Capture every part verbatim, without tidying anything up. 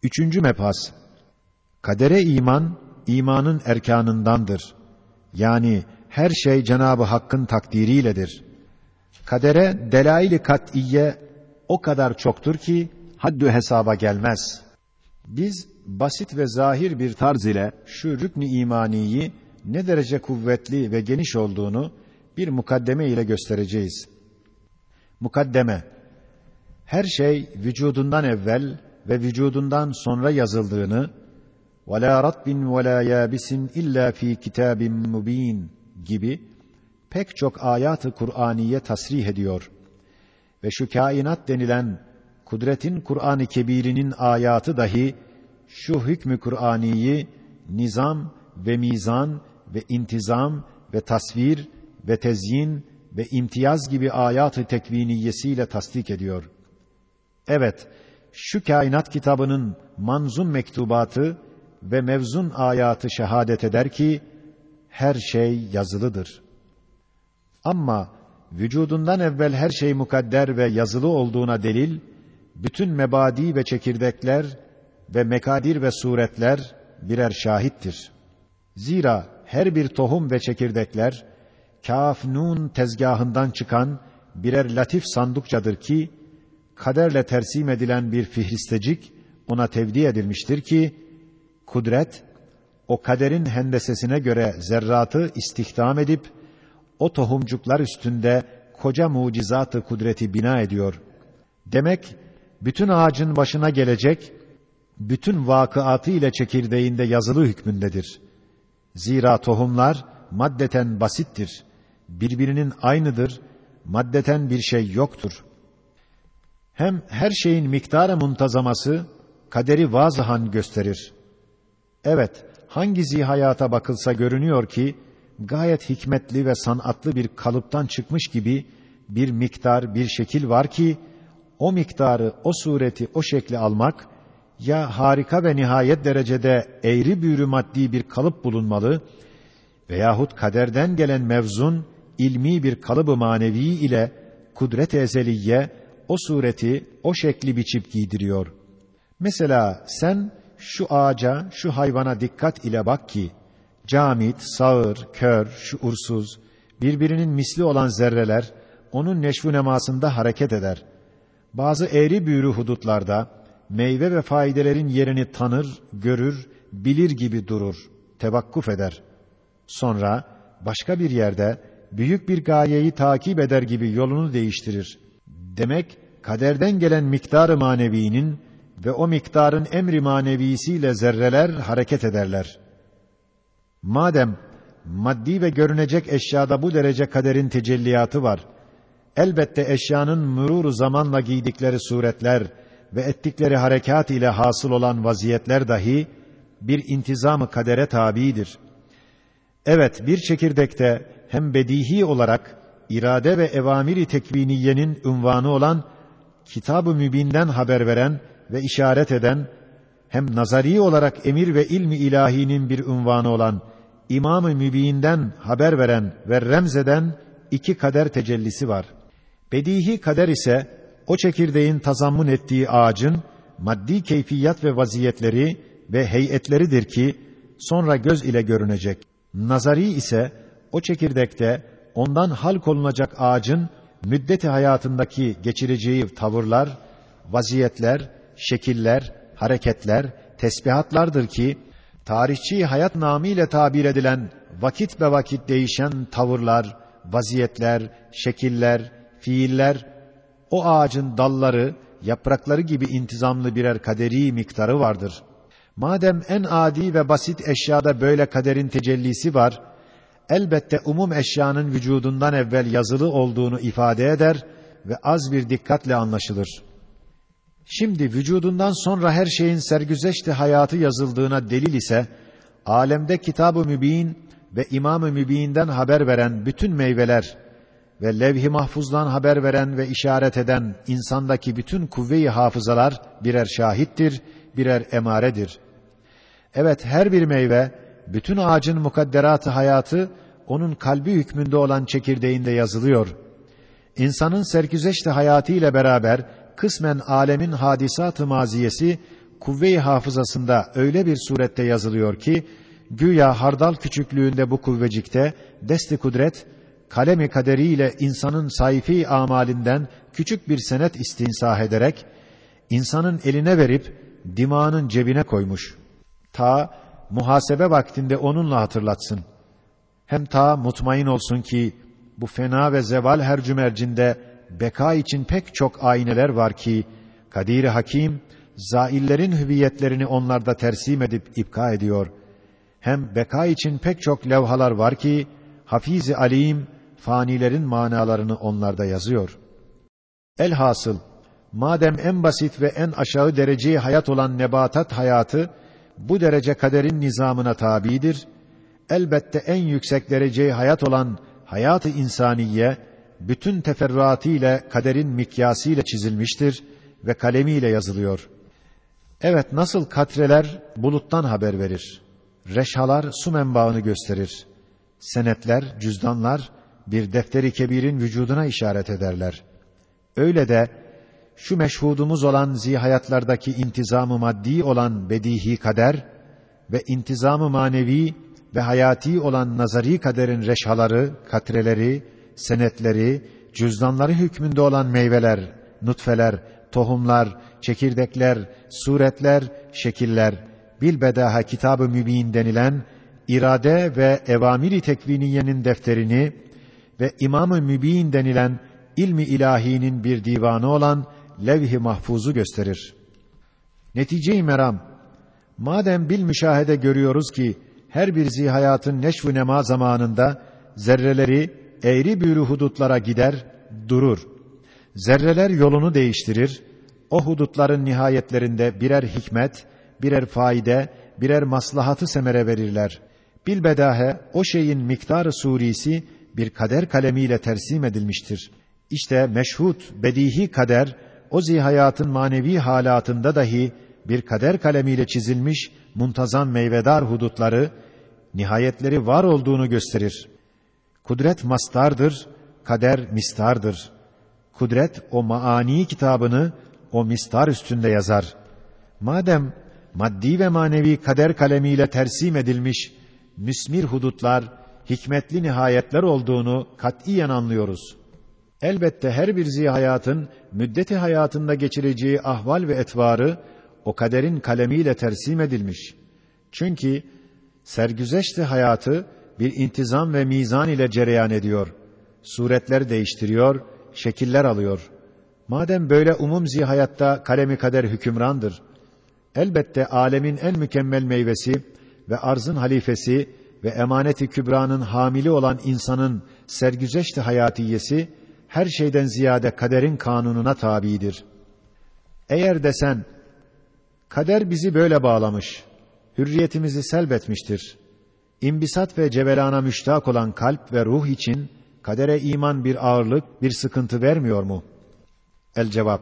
Üçüncü mebhas. Kadere iman, imanın erkanındandır. Yani her şey Cenab-ı Hakk'ın takdiriyledir. Kadere delail-i kat'iyye o kadar çoktur ki haddü hesaba gelmez. Biz basit ve zahir bir tarz ile şu rükn-i imaniyi ne derece kuvvetli ve geniş olduğunu bir mukaddeme ile göstereceğiz. Mukaddeme. Her şey vücudundan evvel ve vücudundan sonra yazıldığını وَلَا رَطْبٍ وَلَا يَابِسٍ اِلَّا ف۪ي كِتَابٍ مُب۪ينٍ gibi pek çok ayat-ı Kur'aniye tasrih ediyor. Ve şu kainat denilen kudretin Kur'an-ı Kebir'inin ayatı dahi şu hükmü Kur'aniyi nizam ve mizan ve intizam ve tasvir ve tezyin ve imtiyaz gibi ayat-ı tekviniyesiyle tasdik ediyor. Evet, şu kainat kitabının manzum mektubatı ve mevzun ayatı şehadet eder ki her şey yazılıdır. Ama vücudundan evvel her şey mukadder ve yazılı olduğuna delil, bütün mebadi ve çekirdekler ve mekadir ve suretler birer şahittir. Zira her bir tohum ve çekirdekler, kâf nun tezgahından çıkan birer latif sandukçadır ki, kaderle tersim edilen bir fihristecik ona tevdi edilmiştir ki, kudret, o kaderin hendesesine göre zerratı istihdam edip, o tohumcuklar üstünde koca mucizatı kudreti bina ediyor. Demek, bütün ağacın başına gelecek, bütün vakıatı ile çekirdeğinde yazılı hükmündedir. Zira tohumlar maddeten basittir, birbirinin aynıdır, maddeten bir şey yoktur. Hem her şeyin miktar-ı muntazaması, kaderi vazahan gösterir. Evet, hangi zihayata bakılsa görünüyor ki, gayet hikmetli ve sanatlı bir kalıptan çıkmış gibi bir miktar, bir şekil var ki, o miktarı, o sureti, o şekli almak, ya harika ve nihayet derecede eğri büğrü maddi bir kalıp bulunmalı, veyahut kaderden gelen mevzun, ilmi bir kalıbı manevi ile kudret-i ezeliye, o sureti, o şekli biçip giydiriyor. Mesela sen, şu ağaca, şu hayvana dikkat ile bak ki, camit, sağır, kör, şuursuz, birbirinin misli olan zerreler, onun neşv-ü nemasında hareket eder. Bazı eğri büğrü hudutlarda, meyve ve faidelerin yerini tanır, görür, bilir gibi durur, tevakkuf eder. Sonra, başka bir yerde, büyük bir gayeyi takip eder gibi yolunu değiştirir. Demek, kaderden gelen miktar-ı manevinin ve o miktarın emri manevisiyle zerreler hareket ederler. Madem maddi ve görünecek eşyada bu derece kaderin tecelliyatı var, elbette eşyanın mürûr-u zamanla giydikleri suretler ve ettikleri harekat ile hasıl olan vaziyetler dahi bir intizam-ı kadere tabidir. Evet, bir çekirdekte hem bedihi olarak irade ve evamir-i tekviniyenin unvanı olan Kitab-ı Mübin'den haber veren ve işaret eden, hem nazari olarak emir ve ilmi ilahinin bir unvanı olan İmam-ı Mübin'den haber veren ve remzeden iki kader tecellisi var. Bedihi kader ise o çekirdeğin tazammun ettiği ağacın maddi keyfiyat ve vaziyetleri ve heyetleridir ki sonra göz ile görünecek. Nazari ise o çekirdekte ondan halk olunacak ağacın müddeti hayatındaki geçireceği tavırlar, vaziyetler, şekiller, hareketler, tesbihatlardır ki tarihçi hayat namıyla tabir edilen vakit be vakit değişen tavırlar, vaziyetler, şekiller, fiiller, o ağacın dalları, yaprakları gibi intizamlı birer kaderi miktarı vardır. Madem en adi ve basit eşyada böyle kaderin tecellisi var, elbette umum eşyanın vücudundan evvel yazılı olduğunu ifade eder ve az bir dikkatle anlaşılır. Şimdi vücudundan sonra her şeyin sergüzeşti hayatı yazıldığına delil ise, alemde Kitab-ı Mübin ve İmam-ı Mübin'den haber veren bütün meyveler ve levh-i mahfuzdan haber veren ve işaret eden insandaki bütün kuvve-i hafızalar birer şahittir, birer emaredir. Evet, her bir meyve, bütün ağacın mukadderat-ı hayatı, onun kalbi hükmünde olan çekirdeğinde yazılıyor. İnsanın sergüzeşti hayatı ile beraber, kısmen alemin hadisat-ı maziyesi, kuvve-i hafızasında öyle bir surette yazılıyor ki, güya hardal küçüklüğünde bu kuvvecikte dest-i kudret, kalemi kaderiyle insanın sayfi amalinden küçük bir senet istinsah ederek, insanın eline verip dimağının cebine koymuş. Ta muhasebe vaktinde onunla hatırlatsın. Hem ta mutmain olsun ki bu fena ve zeval hercümercinde beka için pek çok ayneler var ki Kadir-i Hakim zaillerin hüviyetlerini onlarda tersim edip ipka ediyor. Hem beka için pek çok levhalar var ki Hafiz-i Alim fanilerin manalarını onlarda yazıyor. Elhasıl madem en basit ve en aşağı dereceyi hayat olan nebatat hayatı bu derece kaderin nizamına tabidir, elbette en yüksek dereceyi hayat olan hayat-ı insaniye bütün teferruatı ile kaderin mikyası ile çizilmiştir ve kalemiyle yazılıyor. Evet, nasıl katreler buluttan haber verir, reşhalar su menbaını gösterir, senetler, cüzdanlar bir defteri kebirin vücuduna işaret ederler. Öyle de şu meşhudumuz olan zihayatlardaki intizamı maddi olan bedihi kader ve intizamı manevi ve hayati olan nazari kaderin reşhaları, katreleri, senetleri, cüzdanları hükmünde olan meyveler, nutfeler, tohumlar, çekirdekler, suretler, şekiller, bilbedaha kitab-ı mübin denilen irade ve evamiri tekviniyenin defterini ve imam-ı mübin denilen ilmi ilahinin bir divanı olan levh-i mahfuzu gösterir. Netice-i meram, madem bil müşahede görüyoruz ki her bir zihayatın neşv-ü nema zamanında zerreleri eğri büğrü hudutlara gider, durur. Zerreler yolunu değiştirir, o hudutların nihayetlerinde birer hikmet, birer faide, birer maslahatı semere verirler. Bilbedahe o şeyin miktarı surisi bir kader kalemiyle tersim edilmiştir. İşte meşhud, bedihi kader, o zihayatın manevi halatında dahi bir kader kalemiyle çizilmiş muntazam meyvedar hudutları, nihayetleri var olduğunu gösterir. Kudret mastardır, kader mistardır. Kudret o maani kitabını o mistar üstünde yazar. Madem maddi ve manevi kader kalemiyle tersim edilmiş müsmir hudutlar, hikmetli nihayetler olduğunu katiyen anlıyoruz. Elbette her bir zihayatın müddeti hayatında geçireceği ahval ve etvarı o kaderin kalemiyle tersim edilmiş. Çünkü sergüzeşt-i hayatı bir intizam ve mizan ile cereyan ediyor. Suretler değiştiriyor, şekiller alıyor. Madem böyle umum zihayatta kalemi kader hükümrandır, elbette alemin en mükemmel meyvesi ve arzın halifesi ve emanet-i kübranın hamili olan insanın sergüzeşt-i hayatiyesi her şeyden ziyade kaderin kanununa tabidir. Eğer desen, kader bizi böyle bağlamış, hürriyetimizi selbetmiştir. İmbisat ve cevelana müştak olan kalp ve ruh için kadere iman bir ağırlık, bir sıkıntı vermiyor mu? El cevap: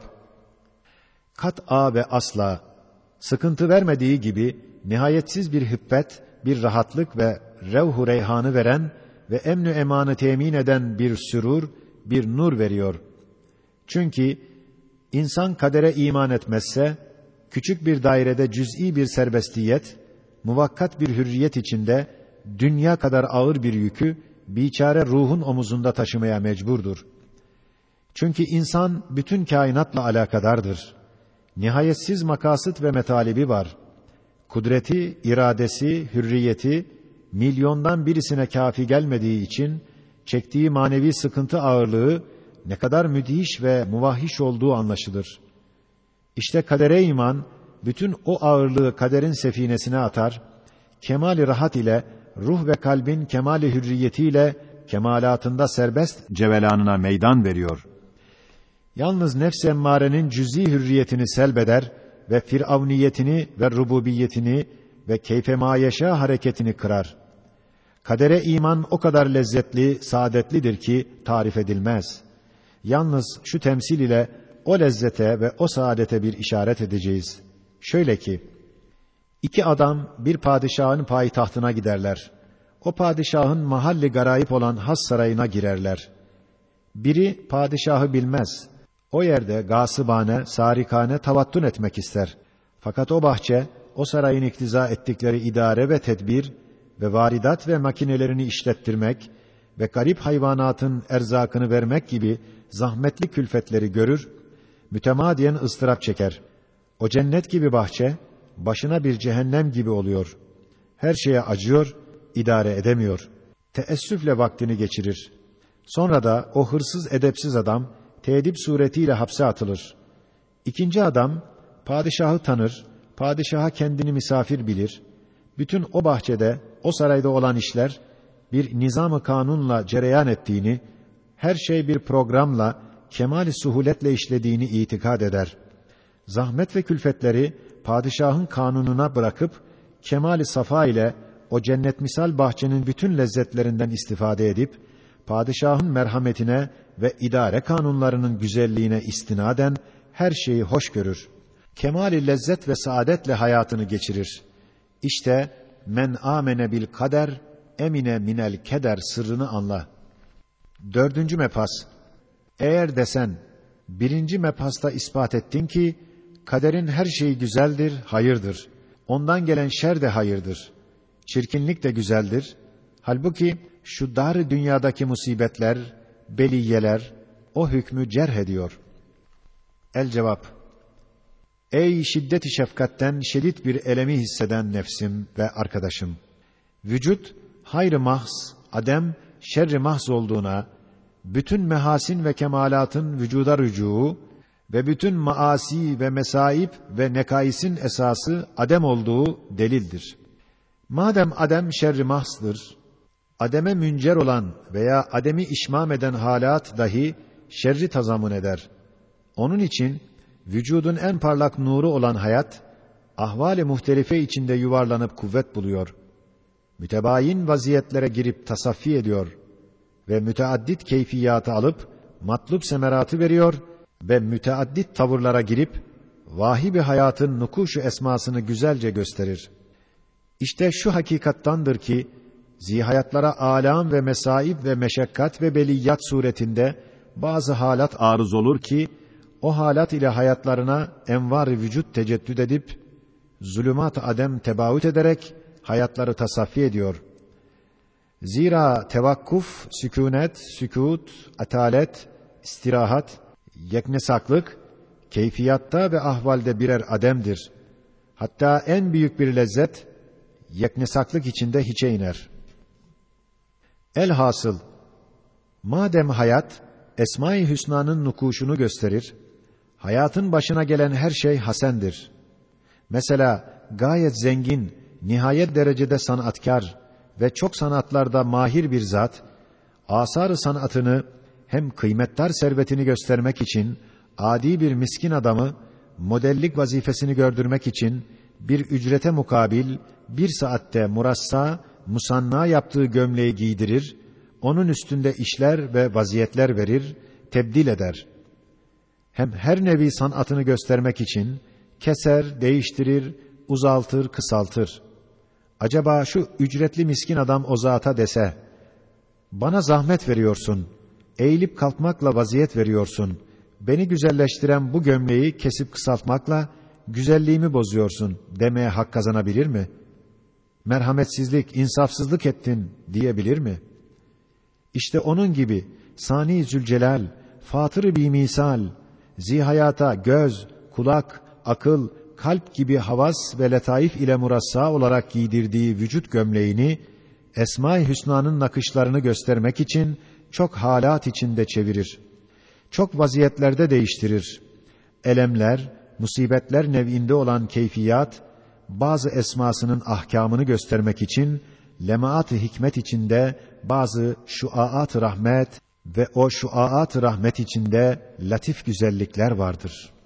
kat'a ve asla sıkıntı vermediği gibi nihayetsiz bir hübbet, bir rahatlık ve revh-u reyhanı veren ve emn-ü emanı temin eden bir sürur, bir nur veriyor. Çünkü insan kadere iman etmezse, küçük bir dairede cüz'i bir serbestiyet, muvakkat bir hürriyet içinde dünya kadar ağır bir yükü biçare ruhun omuzunda taşımaya mecburdur. Çünkü insan bütün kainatla alakadardır. Nihayetsiz makasıt ve metalibi var. Kudreti, iradesi, hürriyeti milyondan birisine kâfi gelmediği için çektiği manevi sıkıntı ağırlığı ne kadar müthiş ve muvahhiş olduğu anlaşılır. İşte kadere iman bütün o ağırlığı kaderin sefinesine atar, kemali rahat ile ruh ve kalbin kemali hürriyetiyle kemalatında serbest cevelanına meydan veriyor. Yalnız nefs-i emmarenin cüz'i hürriyetini selbeder ve firavniyetini ve rububiyetini ve keyfe mayeşa hareketini kırar. Kadere iman o kadar lezzetli, saadetlidir ki tarif edilmez. Yalnız şu temsil ile o lezzete ve o saadete bir işaret edeceğiz. Şöyle ki, iki adam bir padişahın payitahtına giderler. O padişahın mahalli garayip olan has sarayına girerler. Biri padişahı bilmez. O yerde gasıbane, sarikane tavattun etmek ister. Fakat o bahçe, o sarayın iktiza ettikleri idare ve tedbir ve varidat ve makinelerini işlettirmek ve garip hayvanatın erzakını vermek gibi zahmetli külfetleri görür, mütemadiyen ıstırap çeker. O cennet gibi bahçe, başına bir cehennem gibi oluyor. Her şeye acıyor, idare edemiyor. Teessüfle vaktini geçirir. Sonra da o hırsız edepsiz adam, tedip suretiyle hapse atılır. İkinci adam, padişahı tanır, padişaha kendini misafir bilir. Bütün o bahçede, o sarayda olan işler, bir nizam-ı kanunla cereyan ettiğini, her şey bir programla, kemal-i suhuletle işlediğini itikad eder. Zahmet ve külfetleri, padişahın kanununa bırakıp, kemal-i safa ile, o cennet misal bahçenin bütün lezzetlerinden istifade edip, padişahın merhametine ve idare kanunlarının güzelliğine istinaden, her şeyi hoş görür. Kemal-i lezzet ve saadetle hayatını geçirir. İşte, men amene bil kader, emine minel keder sırrını anla. Dördüncü mepas. Eğer desen, birinci mepasta ispat ettin ki, kaderin her şeyi güzeldir, hayırdır. Ondan gelen şer de hayırdır. Çirkinlik de güzeldir. Halbuki, şu dar dünyadaki musibetler, beliyeler, o hükmü cerh ediyor. El cevap. Ey şiddet-i şefkatten şiddet bir elemi hisseden nefsim ve arkadaşım! Vücut, hayr-ı mahz, adem, şerr-i mahz olduğuna, bütün mehasin ve kemalatın vücuda rücuu ve bütün maasi ve mesaib ve nekaisin esası adem olduğu delildir. Madem adem şerr-i mahzdır, ademe müncer olan veya ademi işmam eden halat dahi şerri tazammun eder. Onun için vücudun en parlak nuru olan hayat, ahval-i muhtelife içinde yuvarlanıp kuvvet buluyor. Mütebayin vaziyetlere girip tasaffi ediyor ve müteaddit keyfiyatı alıp matlub semeratı veriyor ve müteaddit tavırlara girip vahibi hayatın nukuşu esmasını güzelce gösterir. İşte şu hakikattandır ki zihayatlara alam ve mesaib ve meşakkat ve beliyat suretinde bazı halat arız olur ki o halat ile hayatlarına envar-ı vücut teceddüd edip zulümat-ı adem tebaüt ederek hayatları tasaffi ediyor. Zira tevakkuf, sükûnet, sükût, atalet, istirahat, yeknesaklık, keyfiyatta ve ahvalde birer ademdir. Hatta en büyük bir lezzet, yeknesaklık içinde hiçe iner. Elhasıl, madem hayat, Esma-i Hüsna'nın nukuşunu gösterir, hayatın başına gelen her şey hasendir. Mesela gayet zengin, nihayet derecede sanatkar ve çok sanatlarda mahir bir zat, asar-ı sanatını hem kıymetdar servetini göstermek için, adi bir miskin adamı modellik vazifesini gördürmek için bir ücrete mukabil bir saatte murassa, musanna yaptığı gömleği giydirir, onun üstünde işler ve vaziyetler verir, tebdil eder. Hem her nevi sanatını göstermek için keser, değiştirir, uzaltır, kısaltır. Acaba şu ücretli miskin adam o zata dese, bana zahmet veriyorsun, eğilip kalkmakla vaziyet veriyorsun, beni güzelleştiren bu gömleği kesip kısaltmakla güzelliğimi bozuyorsun demeye hak kazanabilir mi? Merhametsizlik, insafsızlık ettin diyebilir mi? İşte onun gibi Sani Zülcelal, Fatır-ı Bimisal, zihayata göz, kulak, akıl, kalp gibi havas ve letaif ile murassa olarak giydirdiği vücut gömleğini Esma-i Hüsna'nın nakışlarını göstermek için çok halat içinde çevirir. Çok vaziyetlerde değiştirir. Elemler, musibetler nev'inde olan keyfiyat, bazı esmasının ahkamını göstermek için lemaat-ı hikmet içinde bazı şuaat-ı rahmet ve o şuaat-ı rahmet içinde latif güzellikler vardır.